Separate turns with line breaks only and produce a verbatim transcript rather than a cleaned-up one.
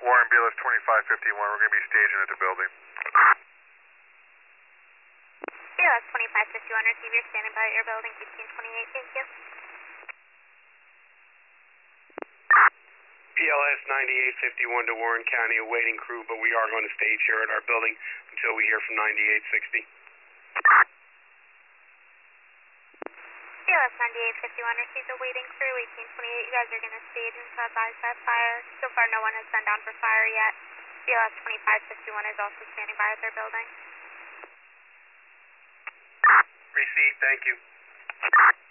Warren, B L S twenty-five fifty-one, we're going to be staging at the building.
B L S twenty-five fifty-one, receive, you're standing by at your building, fifteen twenty-eight, thank you.
B L S ninety-eight fifty-one to Warren County, awaiting crew, but we are going to stage here at our building until we hear from ninety-eight sixty.
B L S ninety-eight fifty-one, received awaiting crew, eighteen twenty-eight, you guys are going to stage until advised that fire. So far no one has been down for fire yet. B L S twenty-five fifty-one is also standing by at their building.
Receive, thank you.